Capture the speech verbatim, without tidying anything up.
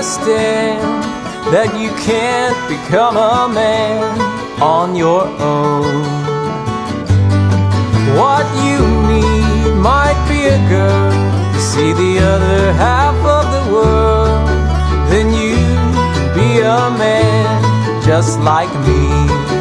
understand that you can't become a man on your own. What you need might be a girl to see the other half of the world. Then you can be a man just like me.